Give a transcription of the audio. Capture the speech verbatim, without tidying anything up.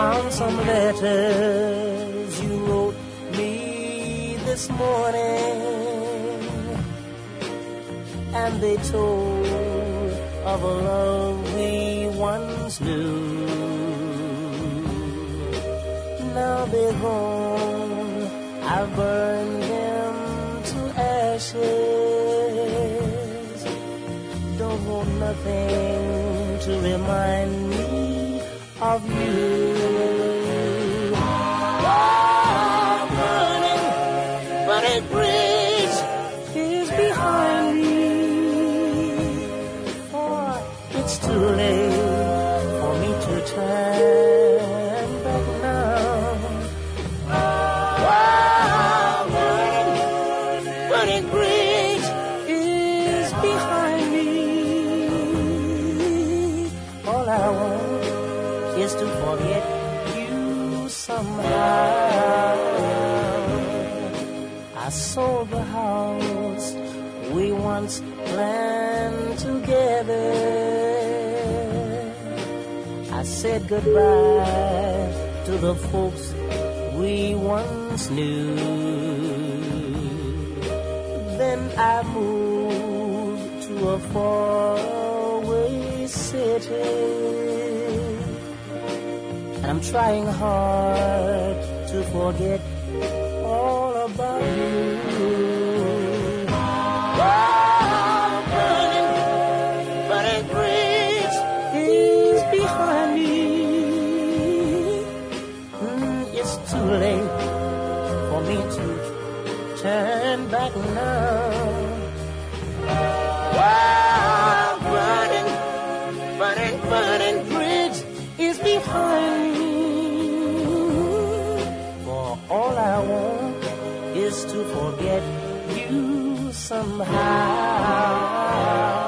found some letters you wrote me this morning, and they told of a love we once knew. Now they're gone, I've burned them to ashes. Don't want nothing to remind me of you. Oh, burning, burning bridge is behind me. Oh, it's too late for me to turn back now. Oh, burning, burning bridge is behind me. All I want is to forget you somehow. I sold the house we once planned together. I said goodbye to the folks we once knew. Then I moved to a faraway city. And I'm trying hard to forget all about you. Oh, burning, burning bridge is behind me. Mm, it's too late for me to turn back now. Oh, burning, burning, burning bridge is behind me. All I want is to forget you somehow.